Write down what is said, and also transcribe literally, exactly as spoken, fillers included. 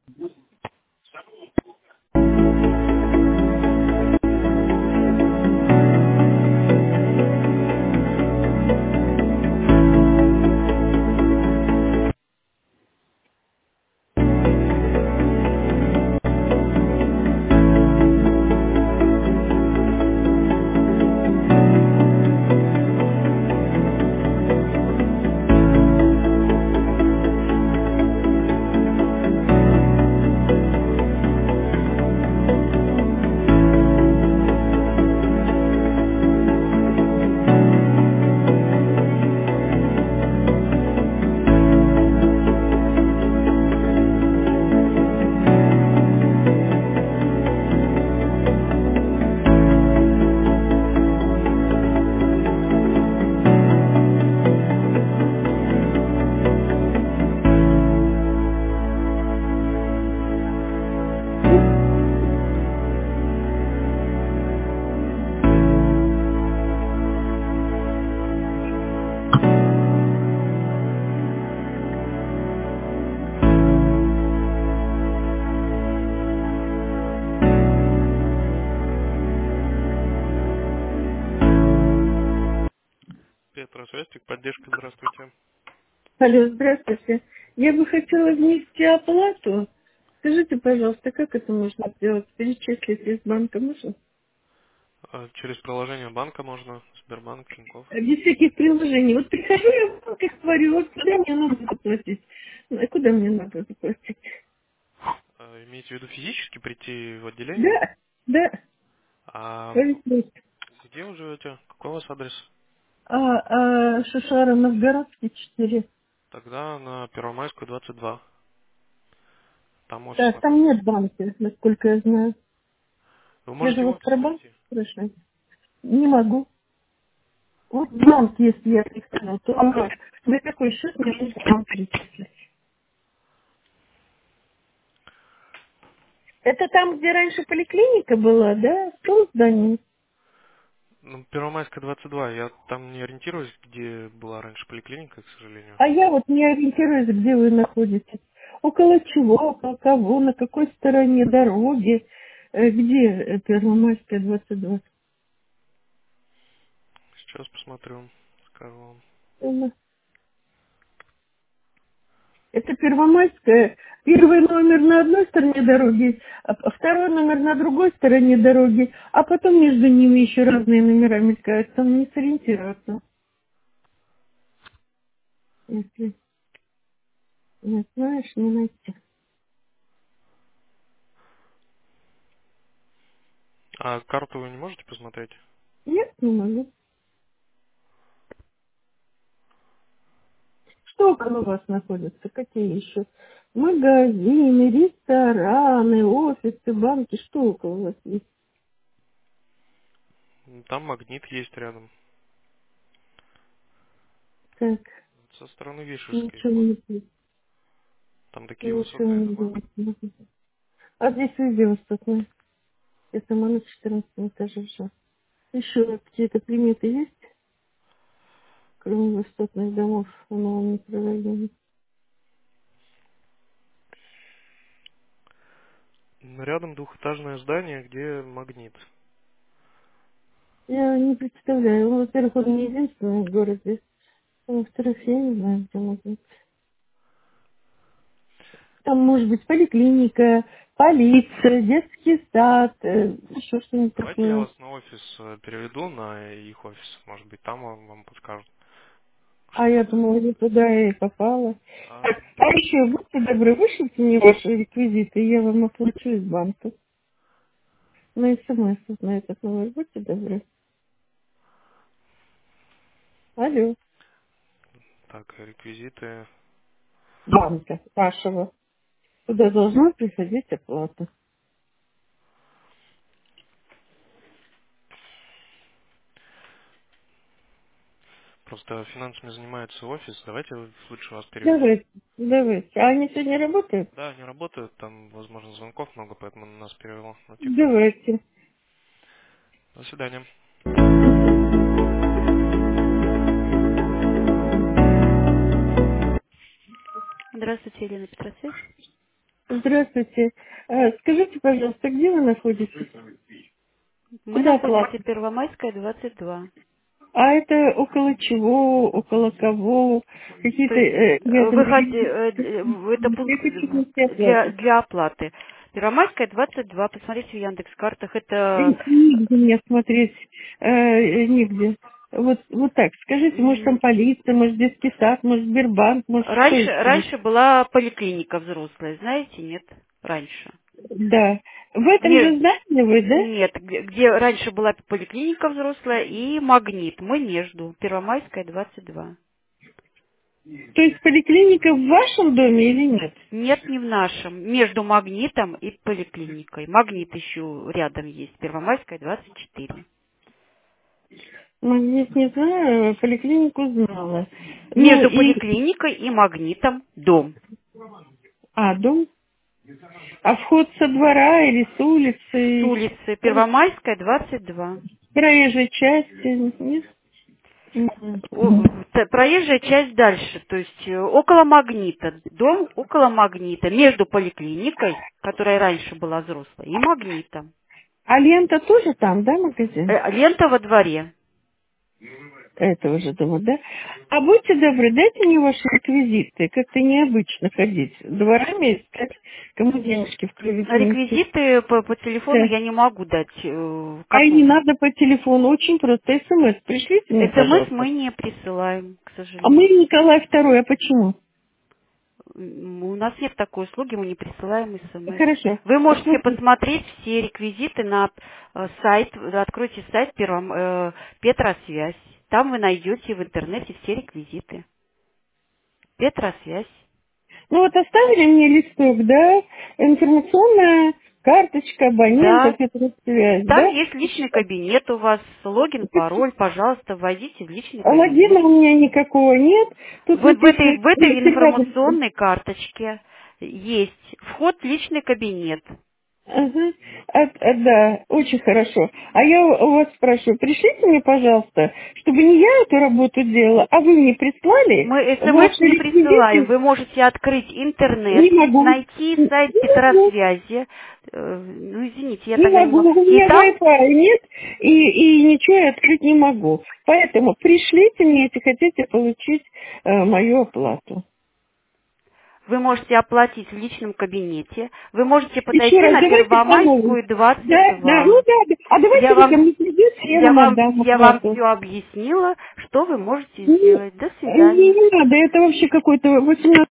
Петросвестик, поддержка, здравствуйте. Алло, здравствуйте. Я бы хотела внести оплату. Скажите, пожалуйста, как это можно сделать? Перечислить из банка можно? А, Через приложение банка можно, Сбербанк, Тинькофф. А без всяких приложений. Вот прихожу я в банк и говорю, вот куда мне надо заплатить? Ну, а куда мне надо заплатить? А, Имеете в виду физически прийти в отделение? Да, да. А Полицейский. где вы живете? Какой у вас адрес? А, а Шишара Новгородский четыре. Тогда на Первомайскую, двадцать два. Там офис Так, там находится. нет банка, насколько я знаю. Вы Я же можете в вас офис про банк прийти. спрашиваю. Не могу. Вот банк, если я прихожу, то он на какой счет мне нужно там перечислить? Это там, где раньше поликлиника была, да? В том здании. Ну, Первомайская, двадцать два. Я там не ориентируюсь, где была раньше поликлиника, к сожалению. А я вот не ориентируюсь, где вы находитесь. Около чего, около кого, на какой стороне дороги, э, где э, Первомайская, двадцать два. Сейчас посмотрю, скажу вам. Э, Это Первомайская. Первый номер на одной стороне дороги, а а второй номер на другой стороне дороги, а потом между ними еще разные номера мелькают. Там не сориентироваться, если не знаешь, не найти. А карту вы не можете посмотреть? Нет, не могу. Что около вас находится? Какие еще? Магазины, рестораны, офисы, банки. Что около вас есть? Там магнит есть рядом. Так, Со стороны Вишерской. ничего Вот. не есть. Там такие Ничего высотные не дома. видно. А здесь везде высотные. Я сама на четырнадцатом этаже живу. Еще какие-то приметы есть, кроме высотных домов в новом микрорайоне? Рядом двухэтажное здание, где магнит. Я не представляю. Ну, во-первых, он не единственный в городе. А во-вторых, я не знаю, где могу. Там может быть поликлиника, полиция, детский сад, э, еще что-нибудь Давайте я такое. вас на офис э, переведу, на их офис. Может быть, там вам, вам подскажут, А что я надо думала, сделать. я туда и попала. А, Так, а еще, будьте добры, вышлите мне ваши реквизиты, и я вам оплачу из банка. На смс на этот номер, будьте добры. Алло. так, реквизиты. Банка вашего. Куда должна приходить оплата. Просто финансами занимается офис. Давайте лучше вас переведу. Давайте, давайте. А они сегодня работают? Да, они работают, там, возможно, звонков много, поэтому нас перевело на текущий. Давайте. До свидания. Здравствуйте, Елена Петросвет. Здравствуйте. А, Скажите, пожалуйста, где вы находитесь? Мы Куда находимся платить? Первомайская, двадцать два. А это около чего, около кого? То Какие-то есть э, э, рядом вы хоти- юридические? э, д- это Я пункт хочу внести для, оплату. для оплаты. Первомайская, двадцать два. Посмотрите в Яндекс.Картах. Э, Это Нигде мне смотреть, э, э, нигде. Вот, вот так. Скажите, может там м, полиция, может детский сад, может Сбербанк, может что раньше, еще? раньше была поликлиника взрослая, знаете, нет? Раньше. Да. В этом Не, же здании вы, да? нет, где, где раньше была поликлиника взрослая и магнит. Мы между. Первомайская, двадцать два. То есть поликлиника в вашем доме или нет? Нет, не в нашем. Между магнитом и поликлиникой. Магнит еще рядом есть. Первомайская, двадцать четыре. Магнит не знаю, поликлинику знала. Ну Между и... поликлиникой и магнитом дом. А, дом? А вход со двора или с С улицы? улицы Э, Первомайская, двадцать два. Проезжей части? Нет? Мгм. О, т- Проезжая часть дальше, то есть э, около магнита. Дом около магнита. Между поликлиникой, которая раньше была взрослой, и магнитом. А лента тоже там, да, магазин? Э, Лента во дворе. Этого же дома, да? А будьте добры, дайте мне ваши реквизиты. Как-то необычно ходить. Дворами искать, кому денежки в крови нести. Реквизиты по, по телефону Да. я не могу дать. э, А и не Какую? надо по телефону, очень просто. СМС пришлите мне, СМС пожалуйста. мы не присылаем, к А мы сожалению. Николай Второй, а почему? М, У нас нет такой услуги, мы не присылаем СМС. Хорошо. Вы можете Посмотрите. посмотреть все реквизиты на э, сайт, откройте сайт Первом, э, Петросвязь. Там вы найдете в интернете все реквизиты. Петросвязь. Ну вот оставили мне листок, да, информационная карточка абонента Да, Петросвязь, там да. есть личный кабинет у вас, логин, пароль, пожалуйста, вводите в личный А кабинет. логина у меня никакого нет. Тут Вот в написано этой, в этой рядом. информационной карточке есть вход в личный кабинет. Ага. А- а, да, очень хорошо. А я у у вас спрашиваю, пришлите мне, пожалуйста, чтобы не я эту работу делала, а вы мне прислали Мы СМС ваши не присылаем. реквизиты. Вы можете открыть интернет, Не могу. найти Не сайт не могу. Петросвязи. Э, Ну, извините, я Не тогда не могу. могу. У И меня там Wi-Fi нет, и, и ничего я открыть не могу. Поэтому пришлите мне, если хотите получить э, мою оплату. вы можете оплатить в личном кабинете. Вы можете Еще подойти раз, на давайте по новой. Первомайскую двадцать Да, да, ну два. да, да. А давайте Я вы ко вам, мне придете, я я вам вам, отдам я вам оплату. все объяснила, что вы можете Не, сделать. До не, свидания. не надо, это вообще какой-то восемнадцатый